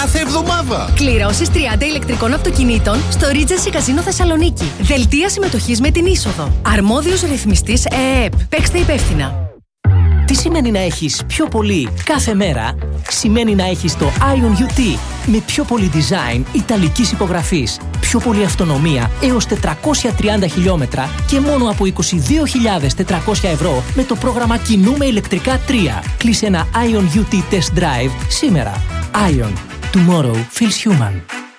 κάθε εβδομάδα. Κληρώσεις 30 ηλεκτρικών αυτοκινήτων στο Regency Casino Θεσσαλονίκη. Δελτία συμμετοχής με την είσοδο. Αρμόδιος ρυθμιστής ΕΕΠ. Παίξτε υπεύθυνα. Τι σημαίνει να έχεις πιο πολύ κάθε μέρα? Σημαίνει να έχεις το Ion UT με πιο πολύ design ιταλικής υπογραφής, πιο πολύ αυτονομία έως 430 χιλιόμετρα και μόνο από 22.400 ευρώ με το πρόγραμμα Κινούμε ηλεκτρικά 3. Κλείσε ένα Ion UT Test Drive σήμερα. Ion. Tomorrow feels human.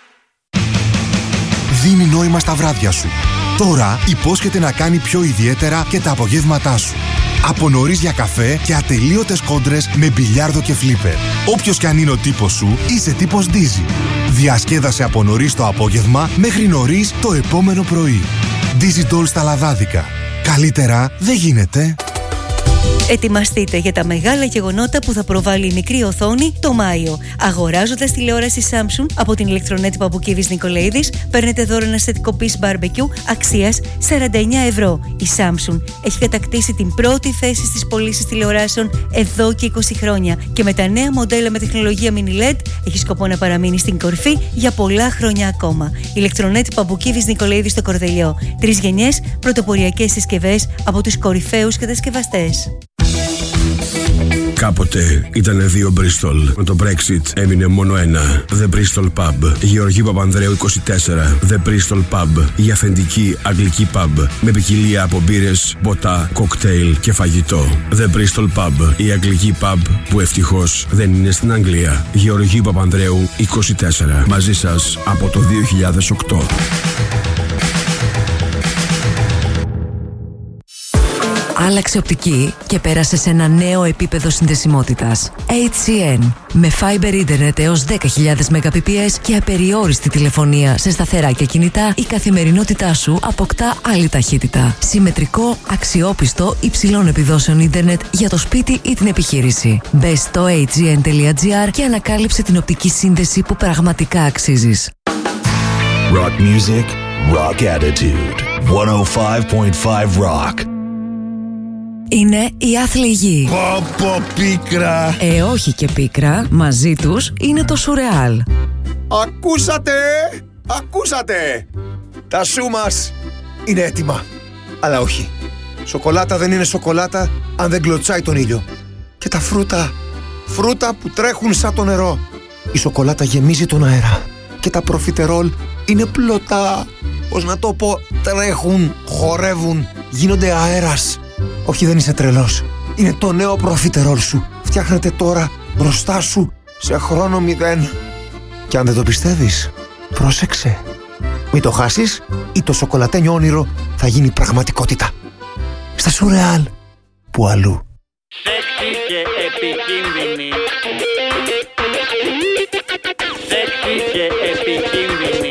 Δίνει νόημα στα βράδια σου. Τώρα υπόσχεται να κάνει πιο ιδιαίτερα και τα απογεύματά σου. Από νωρίς για καφέ και ατελείωτες κόντρες με μπιλιάρδο και φλίπερ. Όποιος κι αν είναι ο τύπος σου, είσαι τύπος Dizzy. Διασκέδασε από νωρίς το απόγευμα μέχρι νωρίς το επόμενο πρωί. Dizzy Doll στα λαδάδικα. Καλύτερα δεν γίνεται. Ετοιμαστείτε για τα μεγάλα γεγονότα που θα προβάλλει η μικρή οθόνη το Μάιο. Αγοράζοντας τηλεόραση Samsung από την ηλεκτρονέτη Παπουκίδης Νικολαίδης, παίρνετε δώρο ένα θετικό piece barbecue αξίας 49 ευρώ. Η Samsung έχει κατακτήσει την πρώτη θέση στις πωλήσεις τηλεοράσεων εδώ και 20 χρόνια και με τα νέα μοντέλα με τεχνολογία mini LED έχει σκοπό να παραμείνει στην κορυφή για πολλά χρόνια ακόμα. Ηλεκτρονέτη Παπουκίδης Νικολαίδης στο Κορδελιό. 3 γενιές πρωτοποριακές συσκευές από τους κορυφαίους κατασκευαστές. Κάποτε ήτανε 2 Bristol. Με το Brexit έμεινε μόνο ένα. The Bristol Pub. Γεωργίου Παπανδρέου 24. The Bristol Pub. Η αυθεντική αγγλική pub. Με ποικιλία από μπύρες, ποτά, κοκτέιλ και φαγητό. The Bristol Pub. Η αγγλική pub που ευτυχώς δεν είναι στην Αγγλία. Γεωργίου Παπανδρέου 24. Μαζί σας από το 2008. Άλλαξε οπτική και πέρασε σε ένα νέο επίπεδο συνδεσιμότητας. HCN. Με Fiber Internet έως 10.000 Mbps και απεριόριστη τηλεφωνία σε σταθερά και κινητά, η καθημερινότητά σου αποκτά άλλη ταχύτητα. Συμμετρικό, αξιόπιστο, υψηλών επιδόσεων ίντερνετ για το σπίτι ή την επιχείρηση. Μπες στο hgn.gr και ανακάλυψε την οπτική σύνδεση που πραγματικά αξίζεις. Rock music, rock attitude. 105.5 Rock. Είναι η άθλη γη. Πω πίκρα. Όχι και πίκρα, μαζί τους είναι το σουρεάλ. Ακούσατε! Τα σου μας είναι έτοιμα. Αλλά όχι. Σοκολάτα δεν είναι σοκολάτα αν δεν κλωτσάει τον ήλιο. Και τα φρούτα που τρέχουν σαν το νερό. Η σοκολάτα γεμίζει τον αέρα. Και τα προφιτερόλ είναι πλωτά. Πώς να το πω, τρέχουν, χορεύουν, γίνονται αέρας. Όχι, δεν είσαι τρελός. Είναι το νέο προφιτερόλ σου. Φτιάχνεται τώρα μπροστά σου σε χρόνο 0. Και αν δεν το πιστεύεις, πρόσεξε. Μην το χάσεις ή το σοκολατένιο όνειρο θα γίνει πραγματικότητα. Στα σουρεάλ, που αλλού. Σεξι και επικίνδυνη. Σεξι και επικίνδυνη.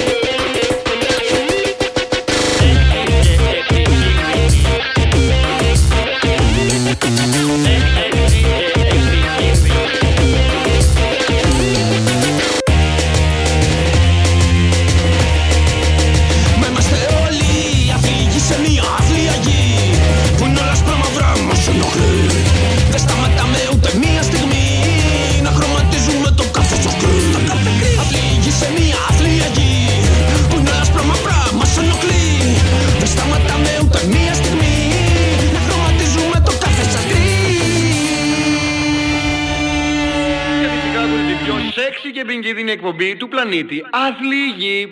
Σεξι και επικίνδυνη εκπομπή του πλανήτη. Αθλή.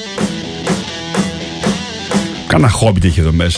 Κάνα χόμπιτ έχει εδώ μέσα.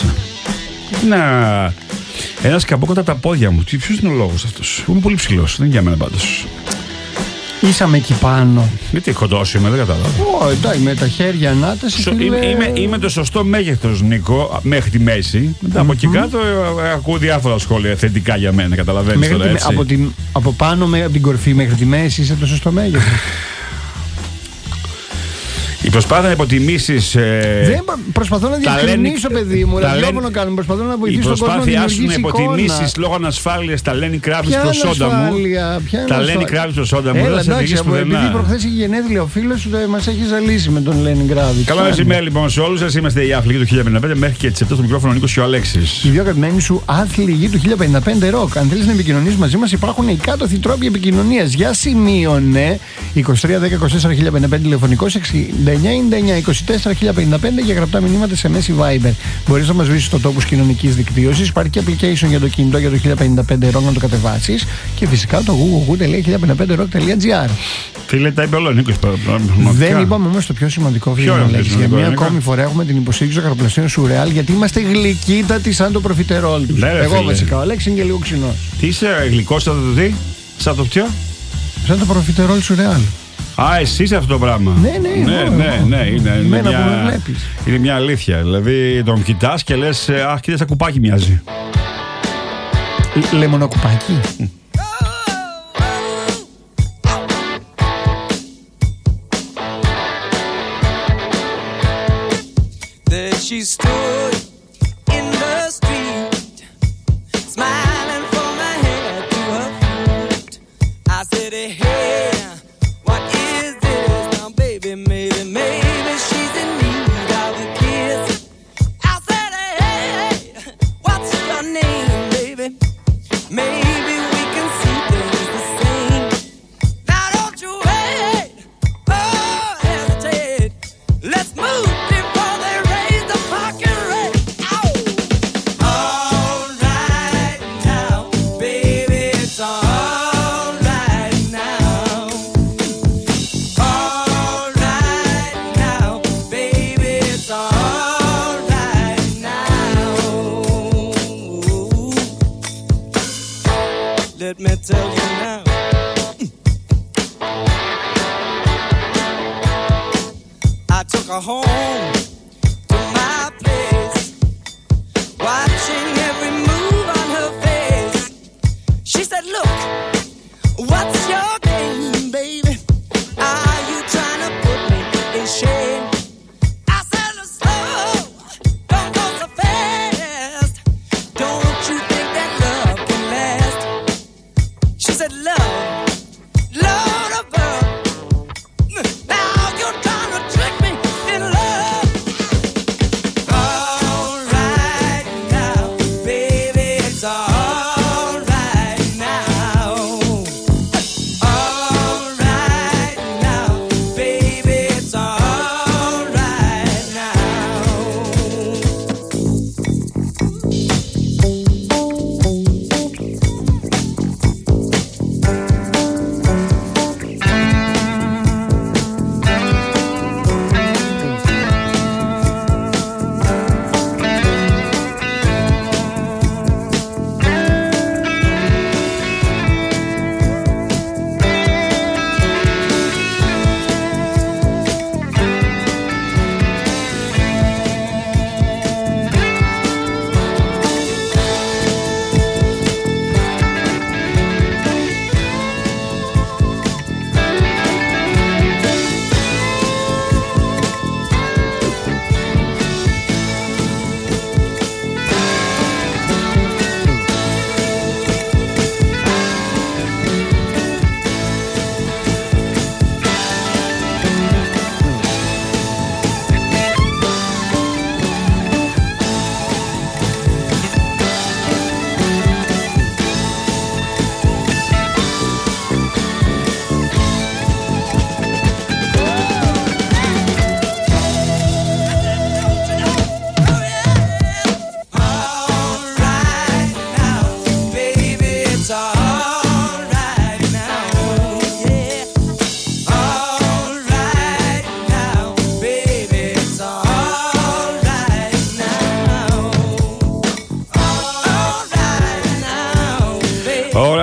Ένα σκαμπόκοτα από τα πόδια μου. Ποιος είναι ο λόγος αυτός? Είμαι πολύ ψηλός. Δεν είναι για μένα πάντως. Ήσαμε εκεί πάνω. Γιατί χοντός είμαι, δεν κατάλαβα. Εντάξει, με τα χέρια ανάταση. Είμαι το σωστό μέγεθος, Νίκο, μέχρι τη μέση. Μετά από εκεί κάτω ακούω διάφορα σχόλια θετικά για μένα, καταλαβαίνεις τώρα, έτσι. Από πάνω, από την κορφή μέχρι τη μέση, είσαι το σωστό μέγεθος. Η προσπάθεια να υποτιμήσεις. Προσπαθώ να διευκρινίσω, παιδί μου. Ραδιόφωνο κάνουμε. Προσπαθώ να βοηθήσω τον κόσμο να δημιουργήσει εικόνα. Η προσπάθειά σου να υποτιμήσεις λόγω ανασφάλειας τα Lenny Kravitz προσόντα μου. Τα Lenny Kravitz προσόντα μου. Έλα, εντάξει, επειδή προχθές είχε γενέθλια ο φίλος σου, μας έχει ζαλίσει με τον Lenny Kravitz. Καλό μεσημέρι λοιπόν σε όλους. Είμαστε οι άθλοι του 1055 μέχρι και τις 7 στο μικρόφωνο Νίκος και ο Αλέξης. Οι δύο αγαπημένοι σου άθλοι του 1055 ροκ. Αν θέλεις να επικοινωνείς μαζί μας, υπάρχουν οι κάτωθοι τρόποι επικοινωνίας. Για σημείωνε 23 10 24 1055 τηλεφωνικός, 69 99 24 1055 για γραπτά μηνύματα σε SMS ή Viber. Μπορείς να μας βρεις στο τόπους κοινωνικής δικτύωσης. Υπάρχει και application για το κινητό για το 1055 rock να το κατεβάσεις. Και φυσικά το www.1055rock.gr. Φίλε, τα είπε όλο ο Νίκος. Δεν είπαμε όμως το πιο σημαντικό, φίλε. Για μια ακόμη φορά έχουμε την υποστήριξη των καροπλαστών σου Real, γιατί είμαστε γλυκύτατοι σαν το προφιτερόλ τους. Εγώ βασικά, ο Αλέξης είναι και λίγο ξινός. Τι είσαι γλυκός, σαν το τι? Σαν το ποιο? Σαν το προφιτερόλ σου Real. Α, εσύ είσαι αυτό το πράγμα. Ναι, είναι μια αλήθεια. Δηλαδή τον κοιτάς και λες, αχ, κοίτα, σαν κουπάκι μοιάζει. Λεμονοκουπάκι. She stood in the street, smiling from her head to her feet. I said, hey, what is this now, baby? Maybe she's in need of a kiss. I said, hey, what's your name, baby? Maybe we can see things the same. Now don't you wait, oh, hesitate. Let's move. Let me tell you now. I took her home to my place, watching every move on her face. She said, look, what's your game, baby? Are you trying to put me in shame? I said, slow, don't go so fast. Don't you think that love can last? She said, love, Lord above. Now you're trying to trick me in love.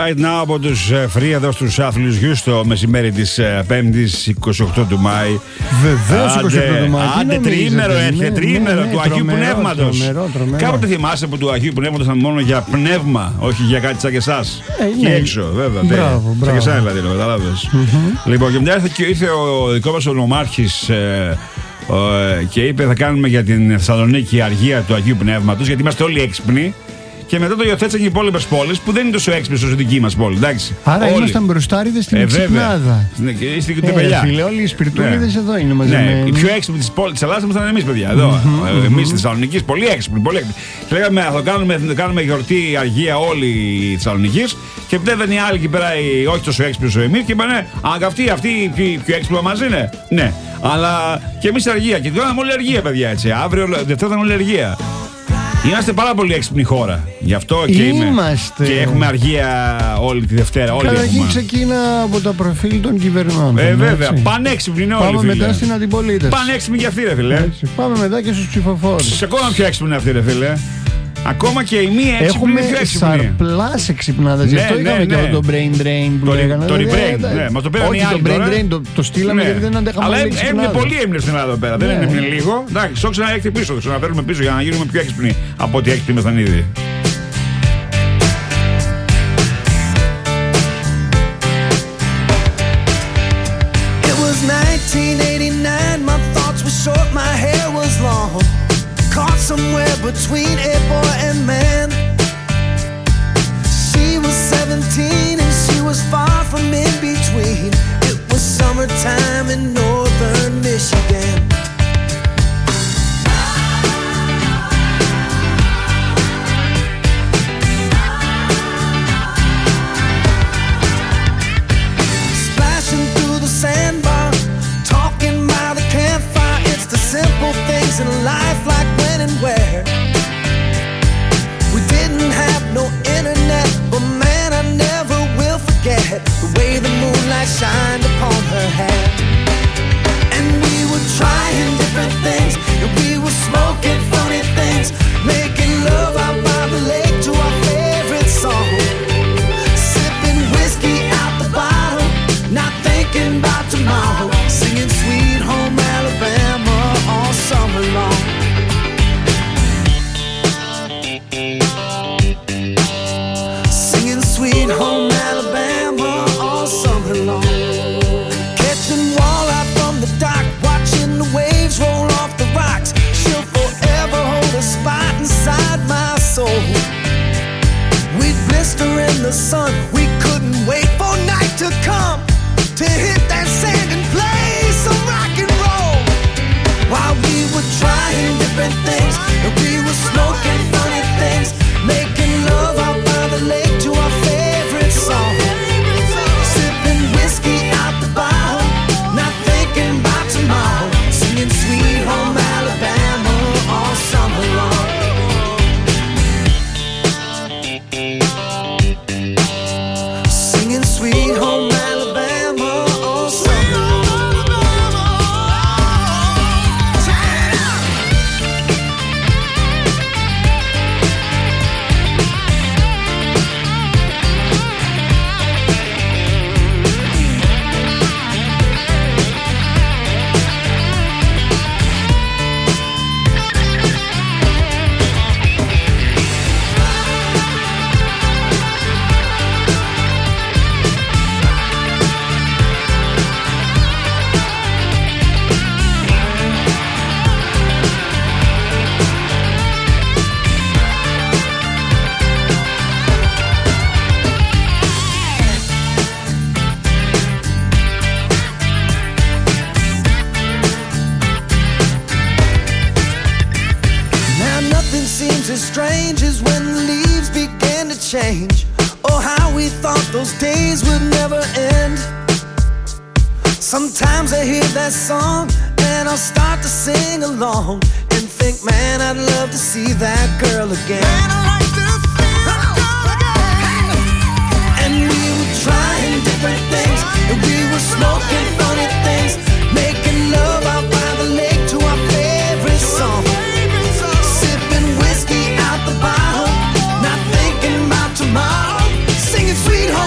Right Now από τους Free εδώ στους άθλους γιους το μεσημέρι της 5ης 28 του Μάη. Βεβαίως 28 του Μάη. Άντε τριήμερο έρχεται, τριήμερο του Αγίου Πνεύματος. Κάποτε θυμάσαι που του Αγίου Πνεύματος ήταν μόνο για πνεύμα, όχι για κάτι σαν και εσάς. Και έξω, βέβαια. Μπράβο. Σαν και εσάς δηλαδή, καταλάβες. Λοιπόν, και μετά ήρθε ο δικό μας ο νομάρχης και είπε θα κάνουμε για την Θεσσαλονίκη αργία του Αγίου Πνεύματος, γιατί είμαστε όλοι έξυπνοι. Και μετά το υιοθέτησαν και οι υπόλοιπες πόλεις που δεν είναι τόσο έξυπνες όσο η δική μας πόλη. Εντάξει. Άρα όλοι ήμασταν μπροστάριδες στην εξυπνάδα. Στην τεπελιά. Φίλε, όλοι οι σπιρτούλιδες εδώ είναι μαζεμένοι. Ναι, οι πιο έξυπνοι της πόλης της Ελλάδας ήμασταν εμείς, παιδιά. Εδώ. Εμείς στη Θεσσαλονίκη, πολύ έξυπνοι. Και λέγαμε θα κάνουμε γιορτή αργία όλοι οι Θεσσαλονικείς. Και μετά ήταν οι άλλοι εκεί πέρα, όχι τόσο έξυπνοι όσο εμείς. Και είπανε, αυτοί οι πιο έξυπνοι μας είναι. Ναι, αλλά και εμείς αργία. Και κάναμε όλη αργία, παιδιά, έτσι. Αύριο Δευτέρα ήταν όλη αργία. Είμαστε πάρα πολύ έξυπνη χώρα. Γι' αυτό και έχουμε αργία όλη τη Δευτέρα. Καταρχήν ξεκίνα από τα προφίλ των κυβερνών. Βέβαια. Πανέξυπνοι είναι όλοι. Πάμε μετά στην αντιπολίτευση. Πανέξυπνοι και αυτοί, ρε φίλε. Έτσι. Πάμε μετά και στους ψηφοφόρους. Ακόμα πιο έξυπνοι είναι αυτοί, ρε φίλε. Ακόμα και οι μη έξυπνοι είναι πιο έξυπνοι. Έχουμε σαρπλάς εξυπνάδες. Γι' αυτό είχαμε και αυτό το brain drain που λέγανε. Το rebrain. Ναι, μας το πήραν οι άλλοι. Το brain drain το στείλαμε γιατί δεν αντέχαμε. Αλλά έμεινε πολύ έμεινε στην Ελλάδα εδώ πέρα. Δεν έμεινε λίγο. Εντάξει, το ξαναέχετε πίσω. Το ξαναφέρουμε πίσω για να γίνουμε πιο έξυπνοι από ό,τι έξυπνοι ήμασταν ήδη. It was 1989. My thoughts were short. My hair was long. Caught somewhere between a boy and man. She was 17 and she was far from in between. It was summertime in northern Michigan. Splashing through the sandbar, talking by the campfire. It's the simple things in life, like when and where. We didn't have no internet, but man, I never will forget the way the moonlight shined upon her hair. And we were trying different things, and we were smoking funny things, making love out by the lake to our favorite song, sipping whiskey out the bottle, not thinking about tomorrow, singing Sweet Home Alabama all summer long. Singing Sweet Home Alabama all summer long. Catching walleye from the dock, watching the waves roll off the rocks. She'll forever hold a spot inside my soul. We'd blister in the sun, we couldn't wait for night to come to hit that sand and play some rock and roll. While we were trying different things, and we were smoking funny things, making love out by the lake to our favorite song, sipping whiskey out the bottle, not thinking about tomorrow, singing Sweet Home Alabama all summer long. Singing Sweet Home Alabama all summer long. Now nothing seems as strange as when the leaves began to change. Oh, how we thought those days would never end. Sometimes I hear that song and I'll start to sing along and think, man, I'd love to see that girl again. Man, I'd like to see that girl again. And we were trying different things, and we were smoking funny things, making love out by the lake to our favorite song, sipping whiskey out the bottle, not thinking about tomorrow, singing Sweet Home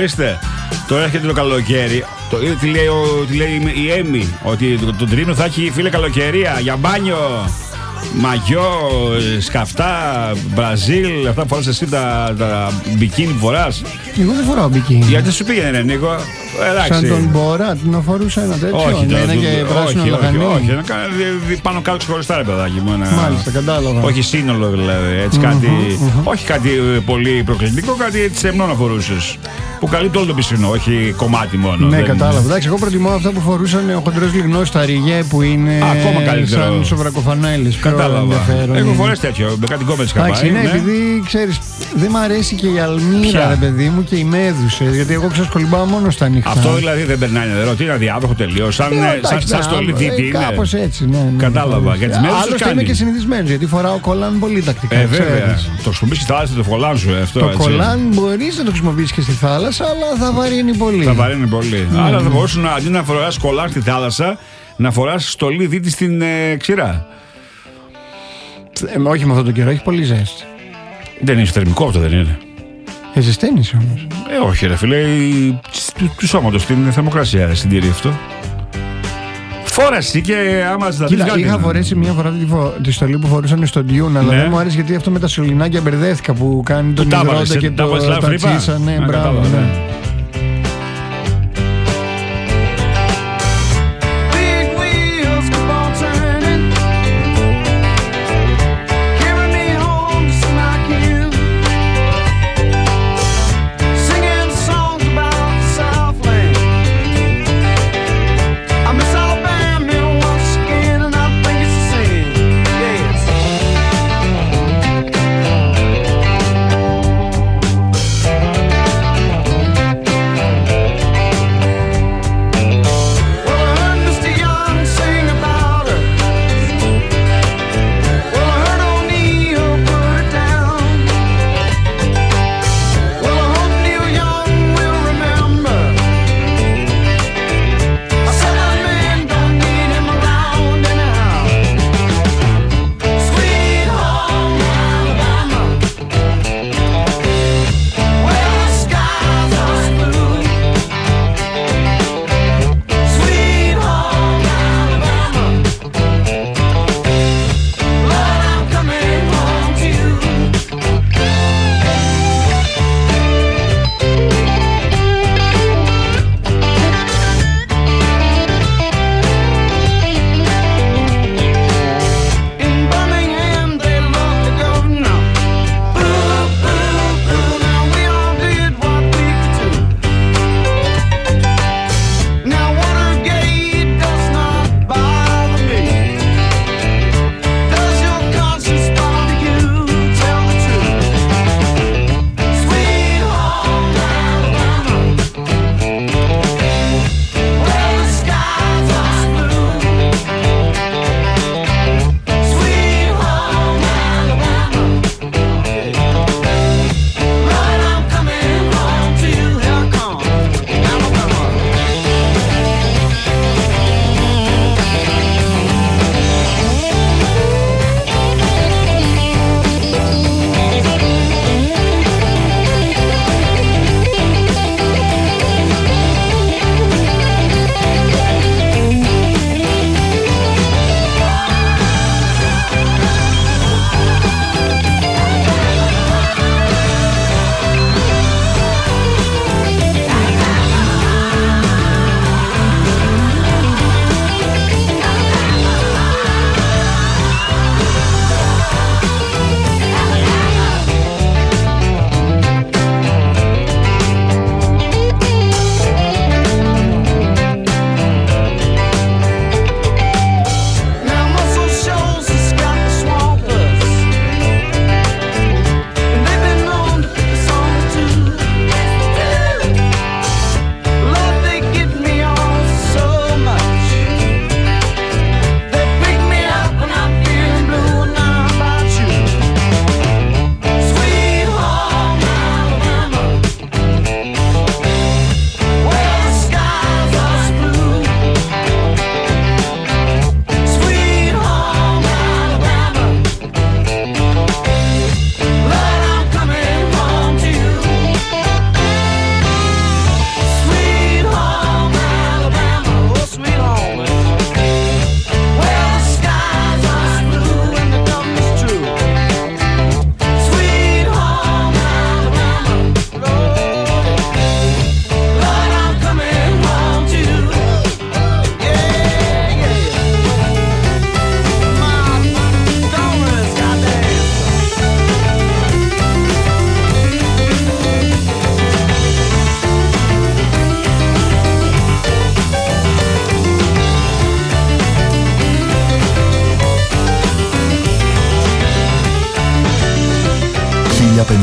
Ορίστε. Τώρα έρχεται το καλοκαίρι. Τι λέει η Έμι, ότι το Τρίμηνο θα έχει, φίλε, καλοκαιρία για μπάνιο. Μαγιό, σκαφτά, Μπραζίλ, αυτά που φοράς εσύ τα μπικίνι που φοράς. Εγώ δεν φοράω μπικίνι. Γιατί σου πήγαινε, Νίκο. Σαν τον Μποράτ να φορούσε ένα τέτοιο. Όχι, ένα και πράσινο λαχανί. Όχι, πάνω κάτω ξεχωριστά, ρε παιδάκι μου. Μάλιστα, κατάλαβα. Όχι σύνολο δηλαδή. Έτσι κάτι. Όχι κάτι πολύ προκλητικό, κάτι έτσι σεμνό να φορούσες. Που καλύπτει όλο το πισινό, όχι κομμάτι μόνο. Ναι, κατάλαβα. Εντάξει, εγώ προτιμώ αυτά που φορούσαν ο χοντρός λιγνός στα ριγέ που είναι. Ακόμα καλύτερο. Σαν σοβρακοφανέλες. Κατάλαβα. Έχω φορέσει τέτοιο, με κάτι κόμμες καμπάει. Ναι, επειδή ξέρεις, δεν μ' αρέσει και η αλμύρα, ρε παιδί μου, και οι μέδουσες. Γιατί εγώ ξεσκολυμπάω μόνο στα νυχτά. Αυτό δηλαδή δεν περνάει νερό, τι είναι αδιάβροχο τελείως. Σαν στολή δίτη είναι. Κάπως έτσι, ναι. Κατάλαβα. Για τις μέδουσες κάνει. Άλλωστε είμαι και συνηθισμένος, γιατί φοράω κολάν πολύ τακτικά. Βέβαια. Το χρησιμοποιείς στη θάλασσα, το κολάν σου. Το κολάν μπορείς να το χρησιμοποιήσεις και στη θάλασσα, αλλά θα βαρύνει πολύ. Θα βαρύνει πολύ. Άρα θα μπορούσε αντί να φοράς κολάν στη θάλασσα, να φοράς στολή δίτη στην ξηρά. Όχι με αυτό το καιρό, έχει πολύ ζέστη. Δεν είναι θερμικό αυτό, δεν είναι. Ζεσταίνεις όμως. Όχι, ρε φίλε, του σώματος την θερμοκρασία συντηρεί αυτό. Φόραση και άμα ζητάς. Είχα φορέσει μια φορά τη στολή που φορούσαν στο Ντιούν, αλλά δεν μου άρεσε γιατί αυτό με τα σωληνάκια μπερδεύτηκα που κάνει τον υδρόντα και τα τσίσα. Ναι, μπράβο.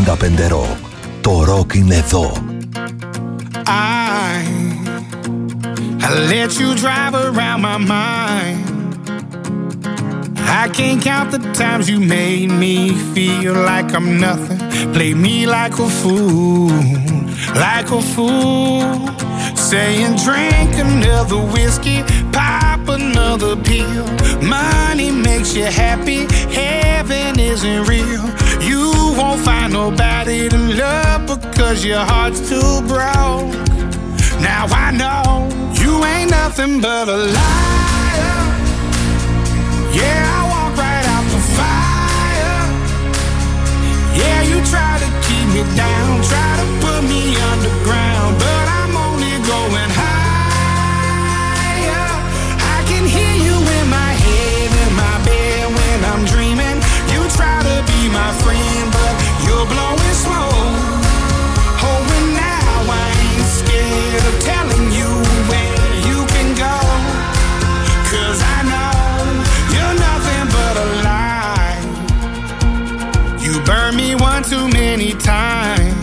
95 Rock. Το rock είναι εδώ. I let you drive around my mind. I can't count the times you made me feel like I'm nothing. Play me like a fool, like a fool. Saying drink another whiskey, pop another pill. Money makes you happy, heaven isn't real. You won't find nobody to love because your heart's too broke. Now I know you ain't nothing but a liar. Yeah, I walk right out the fire. Yeah, you try to keep me down, try to put me underground, but I'm only going higher. I can hear you in my head, in my bed when I'm dreaming. You try to be my friend, but you're blowing smoke. Oh, and now I ain't scared of telling you where you can go, 'cause I know you're nothing but a lie. You burned me one too many times,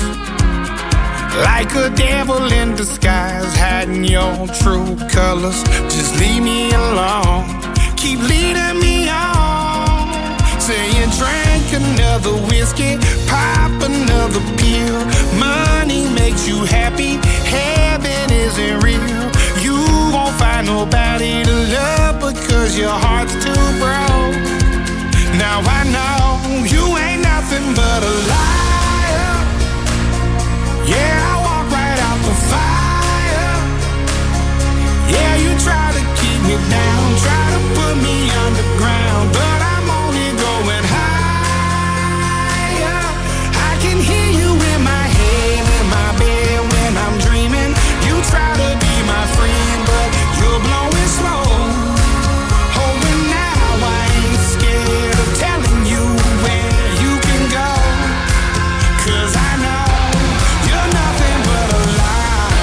like a devil in disguise, hiding your true colors. Just leave me alone, keep leading me on. Saying drink another whiskey, pop another pill. Money makes you happy, heaven isn't real. You won't find nobody to love because your heart's too broke. Now I know you ain't nothing but a liar. Yeah, I walk right out the fire. Yeah, you try to keep me down, try to put me underground, but I'm only going higher. I can hear you in my head, in my bed when I'm dreaming. You try to be my friend, but you're blowing smoke. Oh, and now I ain't scared of telling you where you can go, 'cause I know you're nothing but a lie.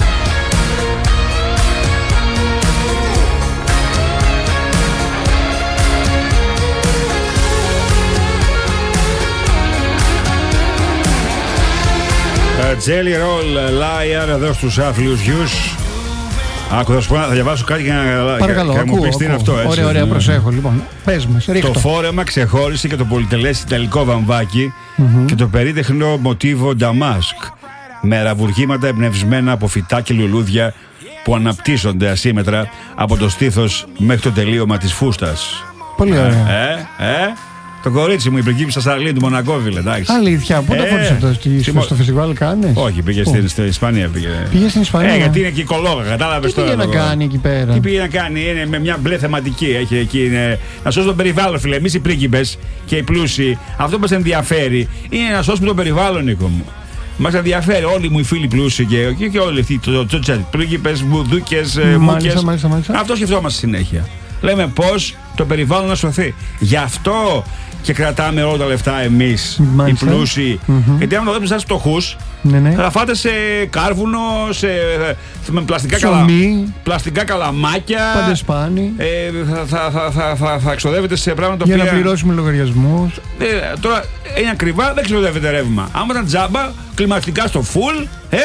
Jelly Roll Liar εδώ στους άθλιους γιους. Άκου, θα διαβάσω κάτι για να, παρακαλώ, για να μου πεις τι είναι αυτό. Έτσι, ωραία, προσέχω λοιπόν. Πες μας, ρίχτω. Το φόρεμα ξεχώρισε και το πολυτελές ιταλικό βαμβάκι και το περίτεχνο μοτίβο νταμάσκ με ραβουργήματα εμπνευσμένα από φυτά και λουλούδια που αναπτύσσονται ασύμετρα από το στήθος μέχρι το τελείωμα της φούστας. Πολύ ωραία. Το κορίτσι μου, η πριγκίπισσα Σαρλίν του Μονακόβιλ, εντάξει. Αλήθεια, πότε φόρησε αυτό στο φεστιβάλ, κάνεις? Όχι, πήγε στην Ισπανία. Πήγε στην Ισπανία. Γιατί είναι και οικολόγα, κατάλαβες τώρα. Τι πήγε να κάνει εκεί πέρα? Τι πήγε να κάνει, είναι με μια μπλε θεματική. Έχει εκεί, είναι να σώσει τον περιβάλλον, φίλε. Εμείς οι πρίγκιπες και οι πλούσιοι, αυτό που μας ενδιαφέρει είναι να σώσουμε τον περιβάλλον, Νίκο μου. Μας ενδιαφέρει όλοι μου οι φίλοι πλούσιοι και όλοι αυτοί, πρίγκιπες, μπουδούκες, μούκες. Αυτό σκεφτόμαστε συνέχεια. Λέμε πώς το περιβάλλον να σωθεί. Γι' αυτό και κρατάμε όλα τα λεφτά εμείς, οι πλούσιοι. Γιατί άμα το δούμε σαν φτωχούς, θα φάτε σε κάρβουνο, με πλαστικά καλαμάκια. Παντεσπάνι. Θα εξοδεύετε σε πράγματα για να πληρώσουμε λογαριασμούς. Τώρα είναι ακριβά, δεν ξοδεύετε ρεύμα. Άμα ήταν τζάμπα, κλιματικά στο φουλ.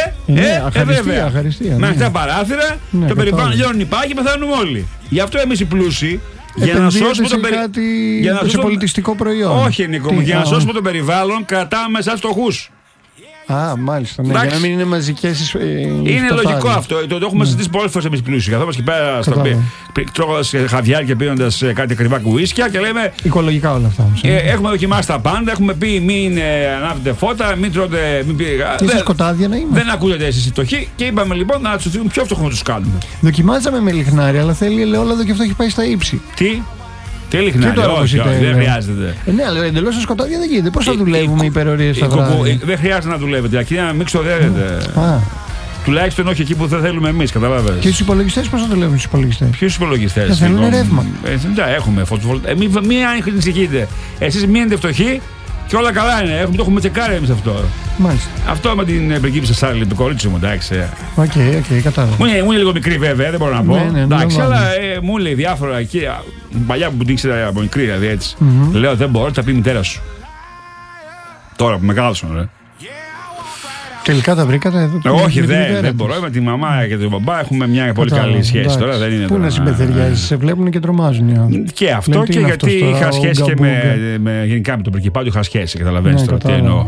Αχαριστία. Με αυτά παράθυρα, το περιβάλλον λιώνει πάει και πεθαίνουμε όλοι. Γι' αυτό εμείς οι πλούσιοι, για να σώσουμε τον περιβάλλον. Σε πολιτιστικό προϊόν. Όχι, Νίκο μου, για να σώσουμε τον περιβάλλον, κρατάμε σαν φτωχούς. Α, μάλιστα. Ναι, για να μην είναι μαζικές. Είναι λογικό αυτό. Το έχουμε συζητήσει πολλές φορές εμείς πλούσιοι. Καθόμαστε εκεί πέρα τρώγοντας χαβιάρ και πίνοντας κάτι ακριβά κουίσκια και λέμε. Οικολογικά όλα αυτά. Έχουμε δοκιμάσει τα πάντα. Έχουμε πει μην ανάβετε φώτα, μην τρώτε. Και σκοτάδια να είναι. Δεν ακούτε εσείς οι φτωχοί και είπαμε λοιπόν να τους πιο φτωχούς να τους κάνουμε. Δοκιμάζαμε με λιχνάρι, αλλά θέλει ελαιόλαδο και αυτό έχει πάει στα ύψη. Τι λιχνάρι, όχι, δεν χρειάζεται. Ναι, αλλά εντελώς στα σκοτάδια δεν γίνεται. Πώς θα δουλεύουμε υπερορίες στα βράδια? Δεν χρειάζεται να δουλεύετε, αρκεί να μην ξοδεύετε. Τουλάχιστον όχι εκεί που δεν θέλουμε εμείς, καταλάβες. Και τους υπολογιστές πώς θα δουλεύουν τους υπολογιστές? Ποιους υπολογιστές? Θα θέλουν ρεύμα. Δεν τα έχουμε. Μην ανησυχείτε. Εσείς μείνετε φτωχοί και όλα καλά είναι. Το έχουμε τσεκάρει εμείς αυτό. Μάλιστα. Αυτό με την πριγκίπισσα Σάρλιν, το κορίτσι μου, εντάξει. Οκ, κατάλαβα. Μου είναι λίγο μικρή βέβαια, δεν μπορώ να πω. Εντάξει, αλλά μου λέει διάφορα εκεί. Παλιά που την ήξερα από μικρή, δηλαδή έτσι. Λέω δεν μπορώ, θα πει η μητέρα σου. Τώρα που μεγάλωσαν, ρε. Τελικά τα βρήκατε εδώ? Όχι, δεν μπορώ. Με τη μαμά και τον μπαμπά έχουμε μια πολύ καλή σχέση. Τώρα δεν είναι. Πού να συμπεθεριάζει, σε βλέπουν και τρομάζουν. Και αυτό και γιατί είχα σχέση και γενικά με τον Πριγκιπάτο είχα σχέση. Καταλαβαίνεις τώρα τι εννοώ.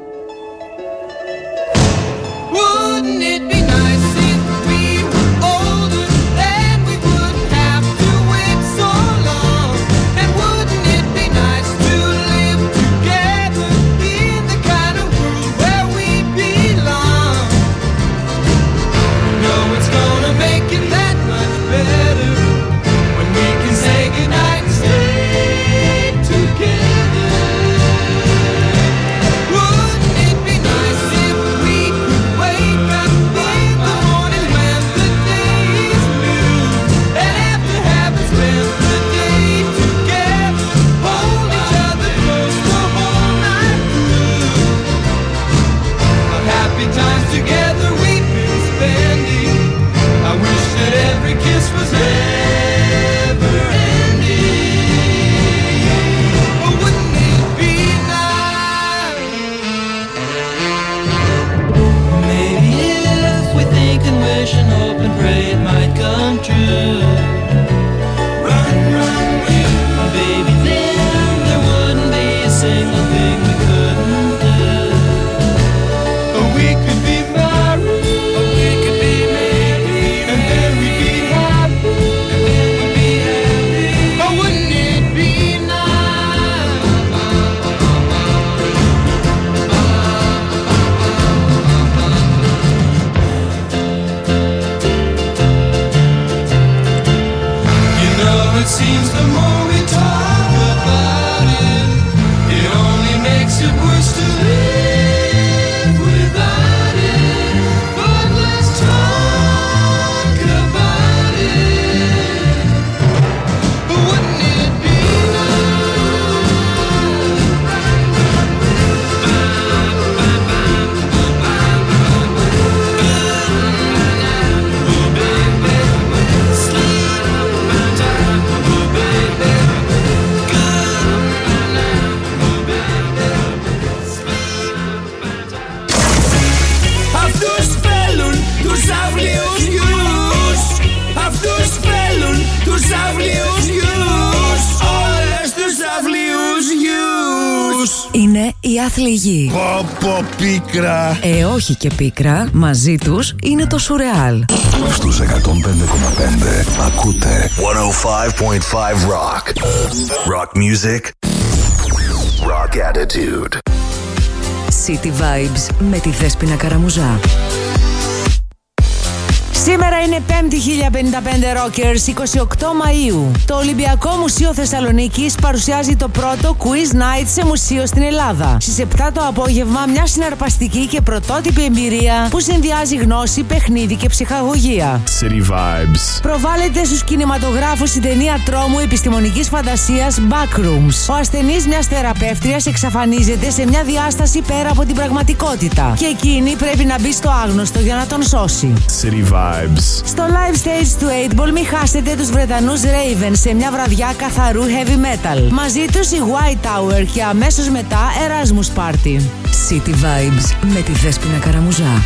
Είναι οι άθλοι γη. Πω πίκρα. Όχι και πίκρα. Μαζί τους είναι το σουρεάλ. Στους 105,5 ακούτε 105.5 Rock. Rock music. Rock attitude. City Vibes με τη Δέσποινα Καραμουζά. Σήμερα είναι 5η 1055 Rockers, 28 Μαΐου. Το Ολυμπιακό Μουσείο Θεσσαλονίκης παρουσιάζει το πρώτο Quiz Night σε μουσείο στην Ελλάδα. Στις 7 το απόγευμα μια συναρπαστική και πρωτότυπη εμπειρία που συνδυάζει γνώση, παιχνίδι και ψυχαγωγία. City Vibes. Προβάλλεται στους κινηματογράφους η ταινία τρόμου επιστημονικής φαντασίας Backrooms. Ο ασθενής μιας θεραπεύτριας εξαφανίζεται σε μια διάσταση πέρα από την πραγματικότητα και εκείνη πρέπει να μπει στο άγνωστο για να τον σώσει. City Vibes. Στο live stage του 8ball μην χάσετε τους Βρετανούς Raven σε μια βραδιά καθαρού heavy metal. Μαζί τους η White Tower και αμέσως μετά Erasmus Party. City Vibes με τη Δέσποινα Καραμουζά.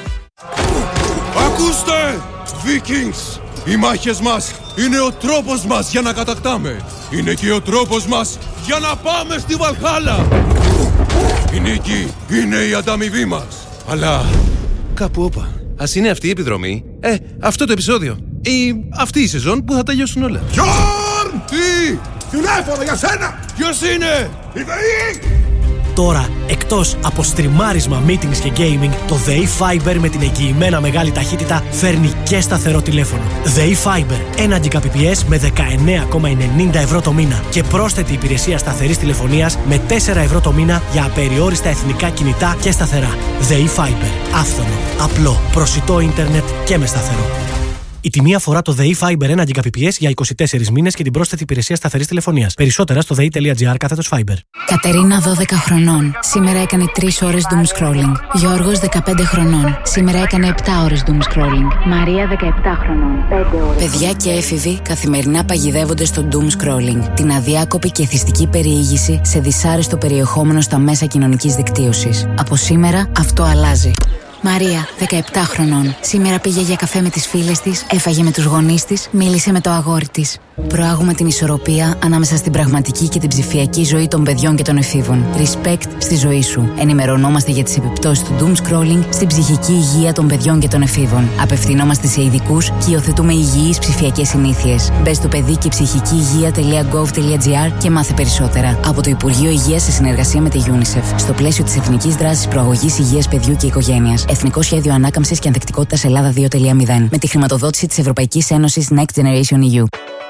Ακούστε! Vikings! Οι μάχες μας είναι ο τρόπος μας για να κατακτάμε. Είναι και ο τρόπος μας για να πάμε στη Βαλχάλα. Η νίκη είναι η ανταμοιβή μας. Αλλά κάπου όπα. Ας είναι αυτή η επιδρομή, αυτό το επεισόδιο ή αυτή η σεζόν που θα τελειώσουν όλα. Γιόρν! Τι! Τηλέφωνο για σένα! Ποιος είναι? Η ΔΕΗ! Τώρα, εκτός από στριμάρισμα, meetings και gaming, το ΔΕΗ Fiber με την εγγυημένα μεγάλη ταχύτητα φέρνει και σταθερό τηλέφωνο. ΔΕΗ Fiber, 1 Gbps με 19,90 ευρώ το μήνα και πρόσθετη υπηρεσία σταθερής τηλεφωνίας με 4 ευρώ το μήνα για απεριόριστα εθνικά κινητά και σταθερά. ΔΕΗ Fiber, άφθονο, απλό, προσιτό ίντερνετ και με σταθερό. Η τιμή αφορά το ΔΕΗ Fiber 1 Gbps για 24 μήνες και την πρόσθετη υπηρεσία σταθερής τηλεφωνίας. Περισσότερα στο dei.gr/Fiber. Κατερίνα 12 χρονών. Σήμερα έκανε 3 ώρες doom scrolling. Γιώργος 15 χρονών. Σήμερα έκανε 7 ώρες doom scrolling. Μαρία 17 χρονών. 5 ώρες. Παιδιά και έφηβοι καθημερινά παγιδεύονται στο doom scrolling. Την αδιάκοπη και εθιστική περιήγηση σε δυσάρεστο περιεχόμενο στα μέσα κοινωνικής δικτύωσης. Από σήμερα αυτό αλλάζει. Μαρία, 17 χρονών. Σήμερα πήγε για καφέ με τις φίλες της, έφαγε με τους γονείς της, μίλησε με το αγόρι της. Προάγουμε την ισορροπία ανάμεσα στην πραγματική και την ψηφιακή ζωή των παιδιών και των εφήβων. Respect στη ζωή σου. Ενημερωνόμαστε για τις επιπτώσεις του doom scrolling στην ψυχική υγεία των παιδιών και των εφήβων. Απευθυνόμαστε σε ειδικούς και υιοθετούμε υγιείς ψηφιακές συνήθειες. Μπες στο παιδική-ψυχική-υγεία.gov.gr και μάθε περισσότερα. Από το Υπουργείο Υγείας σε συνεργασία με τη UNICEF. Στο πλαίσιο της Εθνικής Δράσης Προαγωγής Υγείας Παιδιού και Οικογένειας. Εθνικό Σχέδιο Ανάκαμψης και Ανθεκτικότητας Ελλάδα 2.0. Με τη χρηματοδότηση της Ευρωπαϊκής Ένωσης Next Generation EU.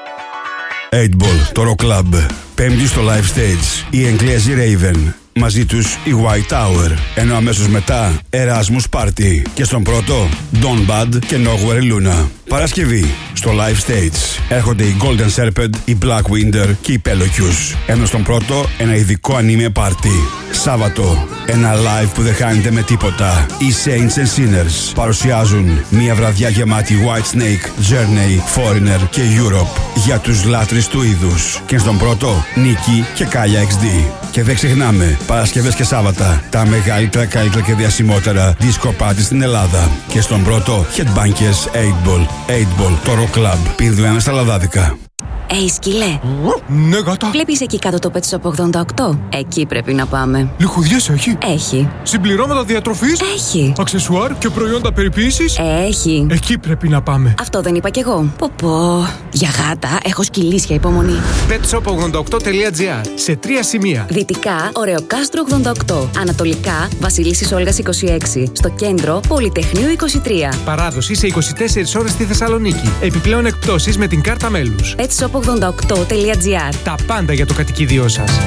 8ball, το Rock Club. Πέμπτη στο live stage. Οι Εγγλέζοι Raven. Μαζί τους η White Tower. Ενώ αμέσως μετά Erasmus Party. Και στον πρώτο Don Bad και Nowhere Luna. Παρασκευή στο live stage έρχονται οι Golden Serpent, οι Black Winder και οι Pelocus. Ενώ στον πρώτο ένα ειδικό anime party. Σάββατο ένα live που δεν χάνεται με τίποτα. Οι Saints and Sinners παρουσιάζουν μια βραδιά γεμάτη White Snake, Journey, Foreigner και Europe για τους λάτρεις του είδους. Και στον πρώτο Νίκη και Κάλια XD. Και δεν ξεχνάμε Παρασκευές και Σάββατα τα μεγαλύτερα, καλύτερα και διασημότερα disco party στην Ελλάδα. Και στον πρώτο Headbangers 8ball. 8ball, το Rock Club. Πίνδουλα στα λαδάδικα. Σκυλέ. Ναι, γάτα. Βλέπεις εκεί κάτω το Pet Shop 88? Εκεί πρέπει να πάμε. Λιχουδιές έχει? Έχει. Συμπληρώματα διατροφής? Έχει. Αξεσουάρ και προϊόντα περιποίησης? Έχει. Εκεί πρέπει να πάμε. Αυτό δεν είπα κι εγώ. Πω. Για γάτα έχω σκυλίσια υπομονή. petshop88.gr. Σε 3 σημεία. Δυτικά, Ωρεοκάστρο 88. Ανατολικά, Βασιλίσσης Όλγας 26. Στο κέντρο, Πολυτεχνείου 23. Παράδοση σε 24 ώρες στη Θεσσαλονίκη. Επιπλέον εκπτώσεις με την κάρτα μέλους. petshop88.gr. Τα πάντα για το κατοικίδιό σας.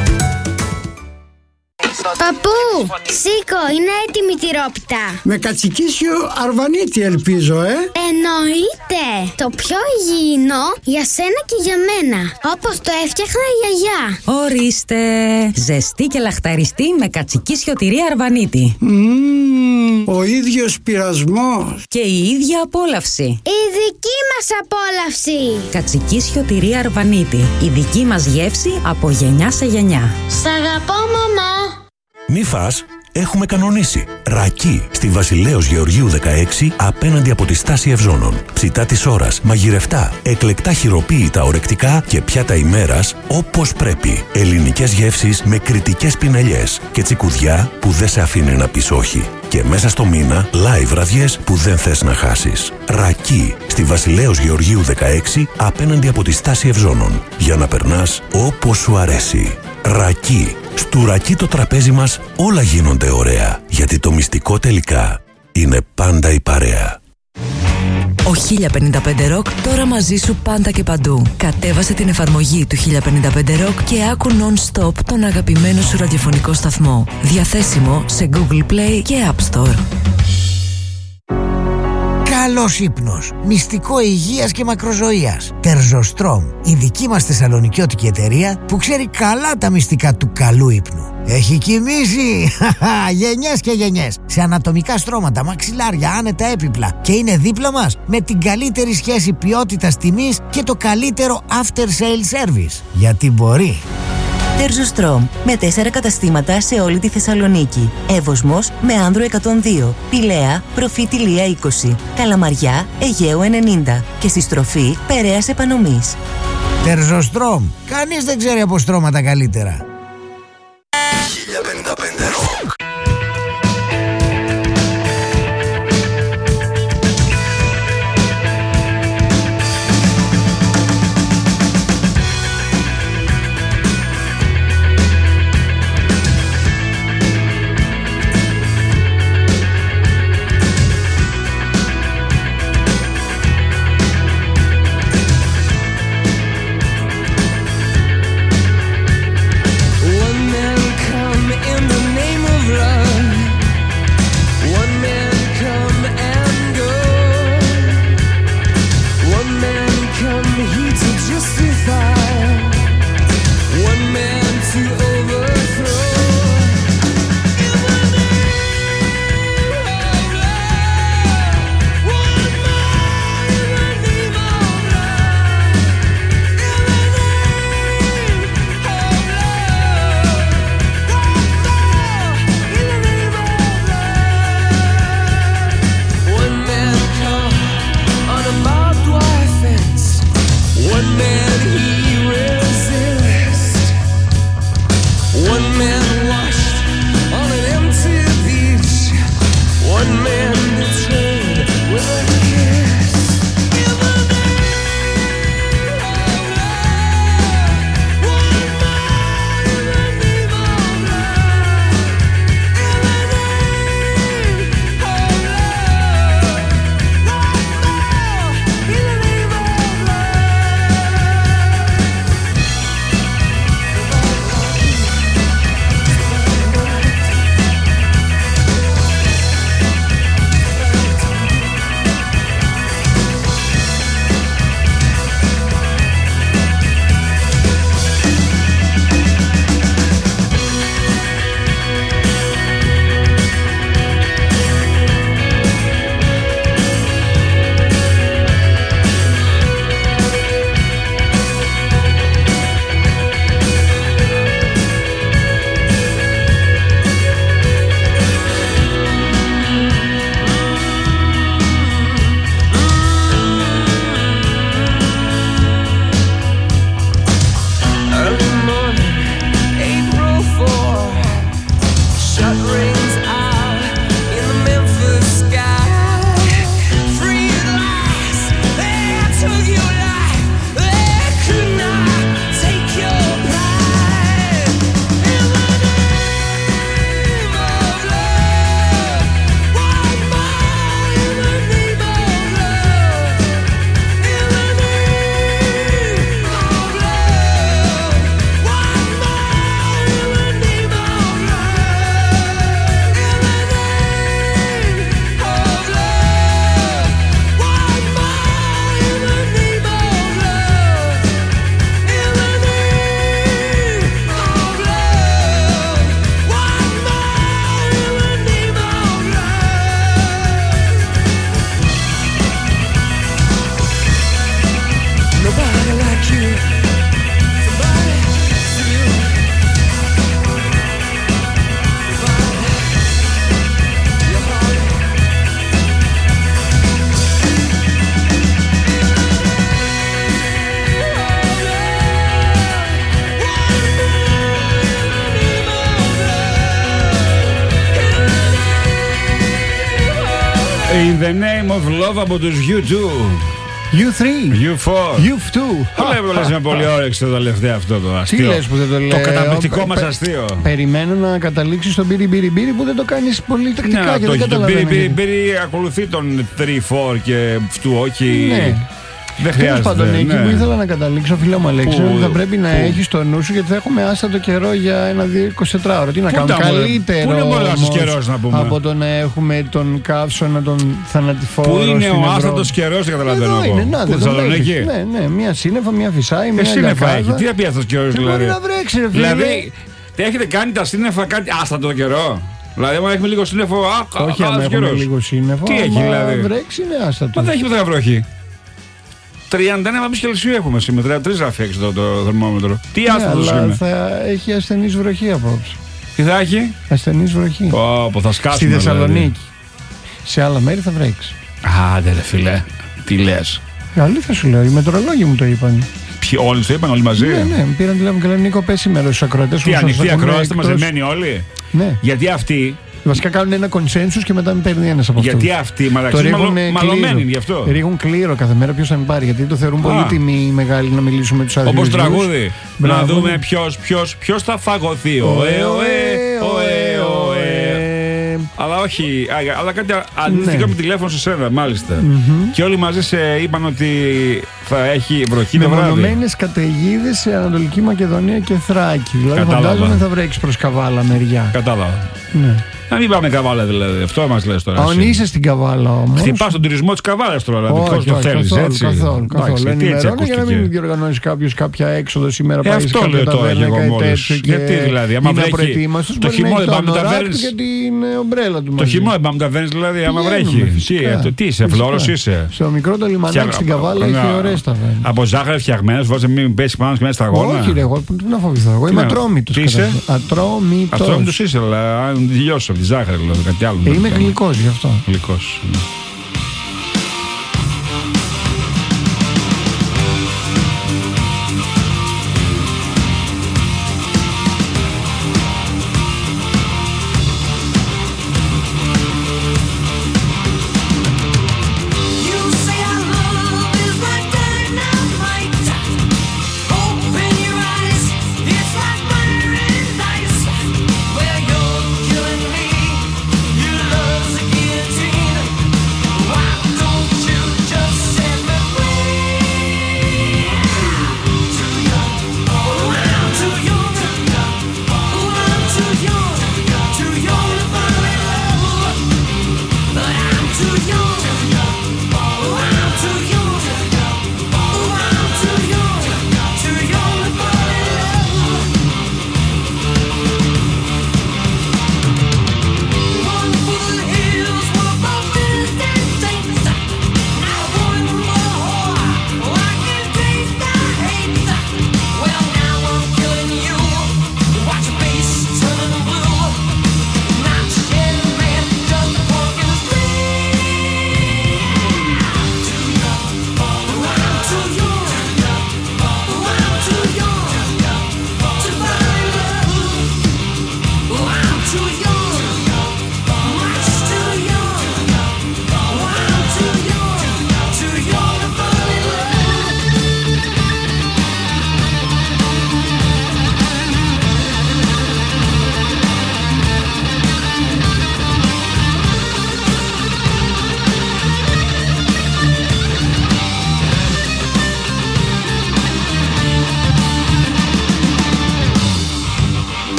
Παππού, σήκω, είναι έτοιμη η τυρόπιτα. Με κατσικίσιο αρβανίτη ελπίζω, Εννοείται. Το πιο υγιεινό για σένα και για μένα. Όπως το έφτιαχνα η γιαγιά. Ορίστε. Ζεστή και λαχταριστή με κατσικίσιο τυρί αρβανίτη. Ο ίδιος πειρασμός. Και η ίδια απόλαυση. Η δική μας απόλαυση. Κατσικίσιο τυρί αρβανίτη. Η δική μας γεύση από γενιά σε γενιά. Σ' αγαπώ, μαμά. Μη φας, έχουμε κανονίσει. Ρακί στη Βασιλέως Γεωργίου 16 απέναντι από τη στάση Ευζώνων. Ψητά της ώρας, μαγειρευτά, εκλεκτά χειροποίητα ορεκτικά και πιάτα ημέρας όπως πρέπει. Ελληνικές γεύσεις με κριτικές πινελιές και τσικουδιά που δεν σε αφήνει να πεις όχι. Και μέσα στο μήνα, live βραδιές που δεν θες να χάσεις. Ρακί στη Βασιλέως Γεωργίου 16 απέναντι από τη στάση Ευζώνων. Για να περνάς όπως σου αρέσει. Ρακί. Στου Ρακί το τραπέζι μας όλα γίνονται ωραία. Γιατί το μυστικό τελικά είναι πάντα η παρέα. Ο 1055 Rock τώρα μαζί σου πάντα και παντού. Κατέβασε την εφαρμογή του 1055 Rock και άκου non-stop τον αγαπημένο σου ραδιοφωνικό σταθμό. Διαθέσιμο σε Google Play και App Store. Καλός ύπνος, μυστικό υγείας και μακροζωίας. Τερζοστρόμ, η δική μας θεσσαλονικιώτικη εταιρεία που ξέρει καλά τα μυστικά του καλού ύπνου. Έχει κοιμήσει γενιές και γενιές σε ανατομικά στρώματα, μαξιλάρια, άνετα έπιπλα και είναι δίπλα μας με την καλύτερη σχέση ποιότητας τιμής και το καλύτερο after sale service. Γιατί μπορεί. Τερζοστρόμ με 4 καταστήματα σε όλη τη Θεσσαλονίκη. Εύωσμος με Άνδρο 102, Πηλαία, Προφήτη Λία 20, Καλαμαριά, Αιγαίου 90 και στη στροφή Περαίας Επανομής. Τερζοστρόμ, κανείς δεν ξέρει από στρώματα καλύτερα. 1055 Rock. In the name of love από τους U2. U3. U4. U2. Το λες με πολύ όρεξη το τελευταίο αυτό το αστείο. Τι λες που δεν το λέω? Το καταπληκτικό μας αστείο. Περιμένω να καταλήξει στον πίρι που δεν το κάνεις πολύ τακτικά και δεν καταλαβαίνω. Το πίρι ακολουθεί τον 3-4 και φτού, όχι. Ναι. Δεν χρειάζεται. Τέλος πάντων, εκεί που ήθελα να καταλήξω, φίλε μου Αλέξη, θα πρέπει να έχεις στο νου σου, γιατί θα έχουμε άστατο καιρό για 1-2-24 ώρα. Τι να κάνουμε, καλύτερο από το να έχουμε τον καύσωνα, τον θανατηφόρο. Πού είναι ο άστατος καιρός, δεν καταλαβαίνω εγώ. Πού, Θεσσαλονίκη? Ναι, μία σύννεφα, μία φυσάει, μία σύννεφα έχει. Τι θα πει άστατος καιρός, δηλαδή? Μπορεί να βρέξει, ρε φίλε. Δηλαδή, έχετε κάνει τα σύννεφα κάτι άστατο καιρό? Δηλαδή, αν έχουμε λίγο σύννεφο, όχι, αν έχουμε λίγο σύννεφο, τι έχει δηλαδή? Βρέξει είναι άστατο. Μα δεν έχει ποτέ βροχή. 31 βαθμούς Κελσίου έχουμε σήμερα, 33 γράφει έξω το θερμόμετρο. Τι άστατος είναι? Θα έχει ασθενής βροχή απόψε. Τι θα έχει? Ασθενής βροχή. Θα σκάσουμε. Στη Θεσσαλονίκη. Δηλαδή. Σε άλλα μέρη θα βρέξει. Άντε ρε φίλε, τι λες? Αλήθεια σου λέω, οι μετρολόγοι μου το είπαν. Ποιοι, όλοι το είπαν, όλοι μαζί? Ναι, πήραν τηλέφωνο και λένε Νίκο, πες σήμερα στους ακροατές. Τι ανοιχτή ακρόαση, είστε μαζεμένοι όλοι? Ναι. Γιατί αυτοί. Βασικά κάνουν ένα consensus και μετά με παίρνει ένας από αυτούς. Γιατί αυτοί μαλωμένοι γι' αυτό. Ρίχνουν κλήρο κάθε μέρα ποιος θα με πάρει. Γιατί το θεωρούν πολύ τιμή μεγάλη να μιλήσουμε τους αδειούς. Όπως τραγούδι. Να δούμε ποιος θα φαγωθεί. Αλλά όχι, αλλά κάτι αντίστοιχο με τηλέφωνο σε σένα, μάλιστα. Και όλοι μαζί σε είπαν ότι θα έχει βροχή το βράδυ. Με μονομένες καταιγίδες σε Ανατολική Μακεδονία και Θράκη. Δηλαδή φαντάζομαι θα βρέξει προς Καβάλα μεριά. Κατάλαβα. Ναι. Να μην πάμε Καβάλα δηλαδή, αυτό μας λες τώρα. Αν είσαι στην Καβάλα όμως. Χτυπάς τον τουρισμό της Καβάλας τώρα, δηλαδή. Όχι, το θέλεις, έτσι. Καθόλου. Ενημερώνω για να μην διοργανώσεις κάποιος κάποια έξοδο σήμερα πάει σε κάποια ταβέρνα ή κάτι τέτοιο. Γιατί δηλαδή, άμα βρέχει. Το χειμώνα δεν πάμε ταβέρνες. Για την ομπρέλα του. Το χειμώνα δεν πάμε ταβέρνες δηλαδή, άμα βρέχει. Τι είσαι, Φλόρος είσαι? Στο μικρό το λιμανάκι στην Καβάλα έχει ωραίες ταβέρνες. Από ζάχαρη φτιαγμένες, βάζει μην πέσει πάνω και μέσα στα γόνα. Όχι, εγώ πού να φοβηθώ. Εγώ είμαι ατρόμητος. Ατρόμητος είσαι, αλλά αν τελειώσω από τη ζάχαρη δηλαδή, κάτι άλλο. Είμαι γλυκός γι' αυτό. Γλυκός.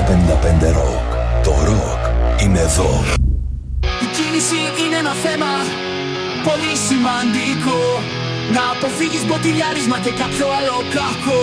55 Rock. Το ροκ είναι εδώ. Η κίνηση είναι ένα θέμα πολύ σημαντικό. Να αποφύγεις μποτιλιάρισμα και κάποιο άλλο κακό.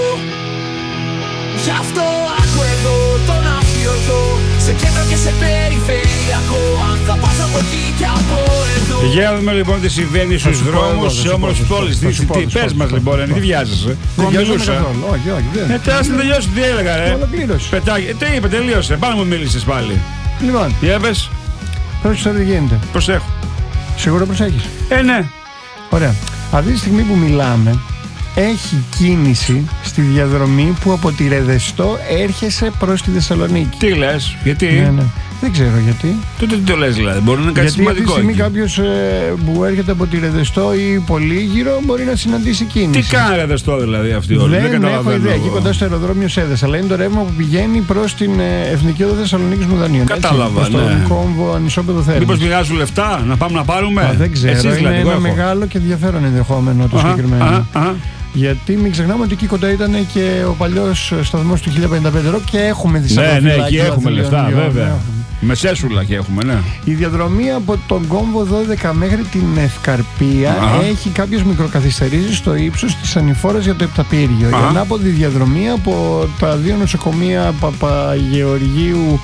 Γι' αυτό άκου εδώ τον αφιωτό, σε κέντρο και σε περιφερειακό. Αν θα πας από εκεί και από εδώ. Για να δούμε λοιπόν τι συμβαίνει στους δρόμους σε όμορφες πόλεις. Τι πες μας λοιπόν, τι βιάζεσαι? Κομπιλούσα. Όχι, δεν. Τώρα στην τελειώσει, τι έλεγα ρε. Ολοκλήρωσε. Τι είπε, τελείωσε. Πάνω μου μίλησες πάλι. Λοιπόν. Τι έπες? Πρόσεχε τώρα τι γίνεται. Προσέχω. Σίγουρα προσέχεις? Ναι. Ωραία. Αυτή τη στιγμή που μιλάμε, έχει κίνηση στη διαδρομή που από τη Ρεδεστό έρχεσαι προς τη Θεσσαλονίκη. Τι λες, γιατί? Ναι. Δεν ξέρω γιατί. Τότε τι το λες δηλαδή, μπορεί να είναι κάτι σημαντικό. Γιατί αυτή τη στιγμή κάποιος που έρχεται από τη Ρεδεστό ή Πολύγυρο μπορεί να συναντήσει κίνηση. Τι κάνει Ρεδεστό δηλαδή αυτή όλη? Δεν έχω ιδέα. Εκεί κοντά στο αεροδρόμιο Σέδες. Αλλά είναι το ρεύμα που πηγαίνει προς την Εθνική Οδό Θεσσαλονίκης Μουδανίων. Κατάλαβα. Έτσι, ναι. Στον κόμβο Ανισόπεδο Θέρμης. Μήπως μοιράζουν λεφτά να πάμε να πάρουμε? Δεν ξέρω. Είναι ένα μεγάλο και ενδιαφέρον ενδεχόμενο το συγκεκριμένο. Γιατί μην ξεχνάμε ότι εκεί κοντά ήταν και ο παλιός σταθμός του 1055 Rock και έχουμε Θησαυροφυλάκια. Ναι, εκεί έχουμε λεφτά, βέβαια. Μεσέσουλα και έχουμε, ναι. Η διαδρομή από τον κόμβο 12 μέχρι την Ευκαρπία έχει κάποιες μικροκαθυστερήσεις στο ύψος της ανηφόρας για το Επταπύργιο. Η ανάποδη διαδρομή από τα δύο νοσοκομεία Παπαγεωργίου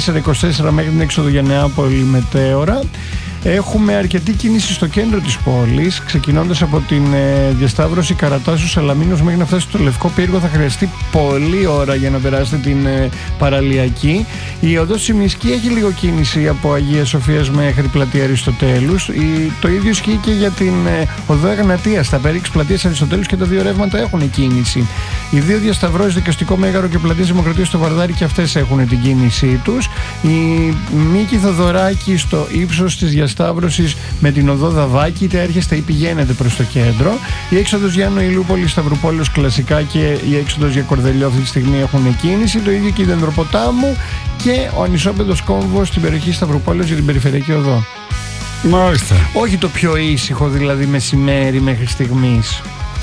424 μέχρι την έξοδο για Νεάπολη Μετέωρα. Έχουμε αρκετή κίνηση στο κέντρο της πόλης, ξεκινώντας από την διασταύρωση Καρατάσου Σαλαμίνος μέχρι να φτάσει στο Λευκό Πύργο. Θα χρειαστεί πολλή ώρα για να περάσετε την παραλιακή. Η οδός Σιμισκή έχει λίγο κίνηση από Αγία Σοφίας μέχρι πλατεία Αριστοτέλους. Το ίδιο ισχύει και για την οδό Εγνατίας. Τα περίξ πλατείας Αριστοτέλους και τα δύο ρεύματα έχουν κίνηση. Οι δύο διασταυρώσεις Δικαστικό Μέγαρο και πλατείας Δημοκρατίας στο Βαρδάρι και αυτές έχουν την κίνησή τους. Η Μίκη Θοδωράκη στο ύψος της διασταύρωσης με την οδό Δαβάκη, είτε έρχεστε ή πηγαίνετε προς το κέντρο. Η έξοδος Γιάννου Ηλούπολη Σταυρουπόλεως κλασικά και η έξοδος για Κορδελιό αυτή τη στιγμή έχουν κίνηση. Το ίδιο και η Δεντροποτάμου και ο ανισόπεδος κόμβος στην περιοχή Σταυρουπόλεως για την περιφερειακή οδό. Μάλιστα. Όχι το πιο ήσυχο δηλαδή μεσημέρι μέχρι στιγμής.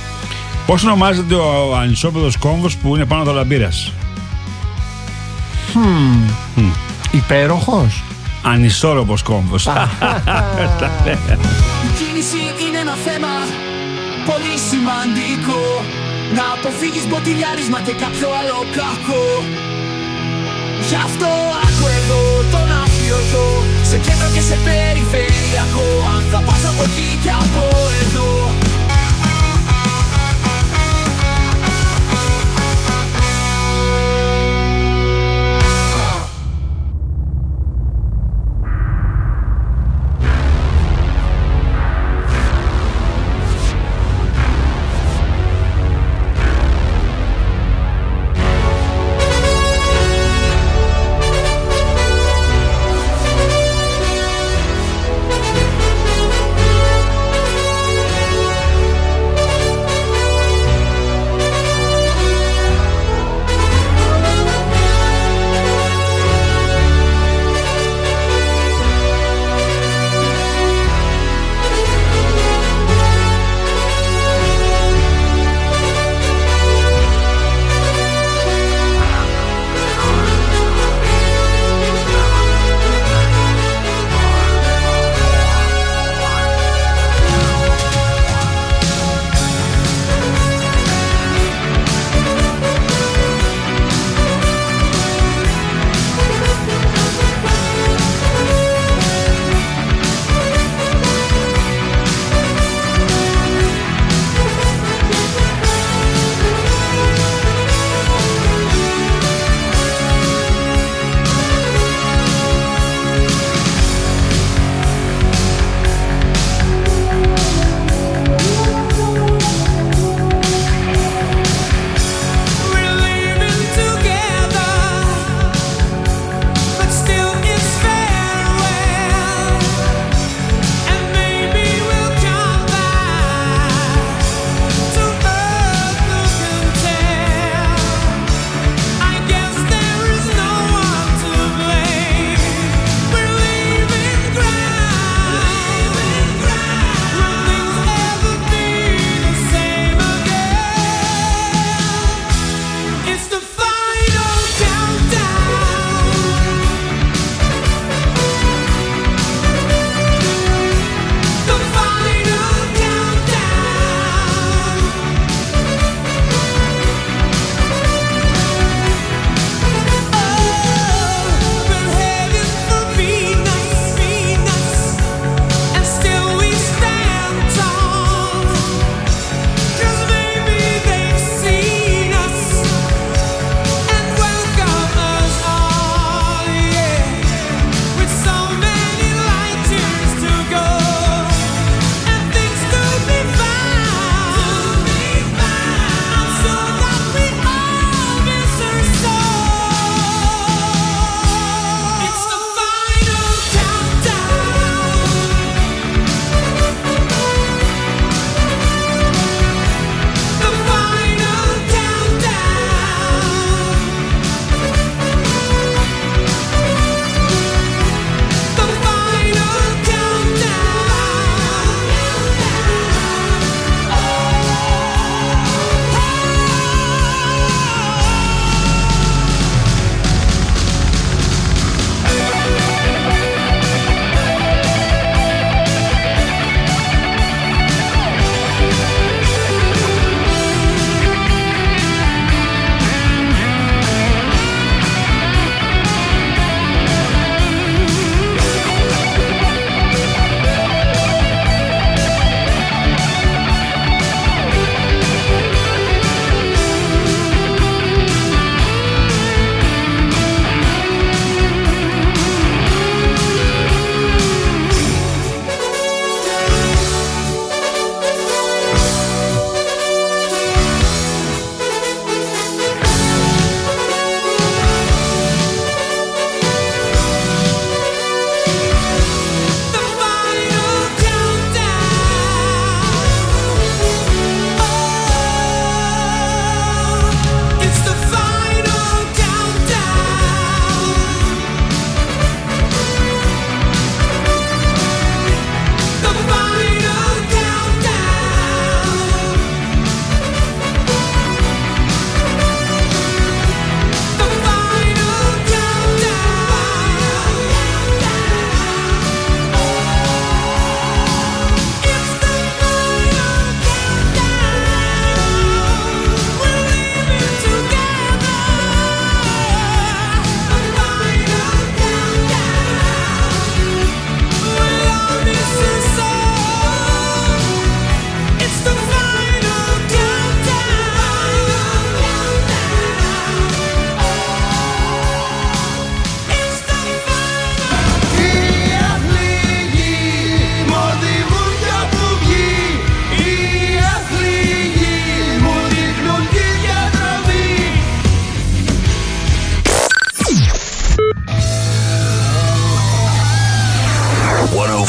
Πώς ονομάζεται ο ανισόπεδος κόμβος που είναι πάνω το Λαμπύρας? Υπέροχος. Ανισόρροπος κόμβος. Η κίνηση είναι ένα θέμα πολύ σημαντικό. Να αποφύγεις μποτιλιάρισμα και κάποιο άλλο κακό. Γι' αυτό άκου εδώ τον αφιωτό, σε κέντρο και σε περιφερειακό. Αν θα πας από εκεί και από εδώ.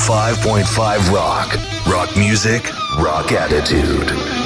105.5 Rock. Rock music, rock attitude.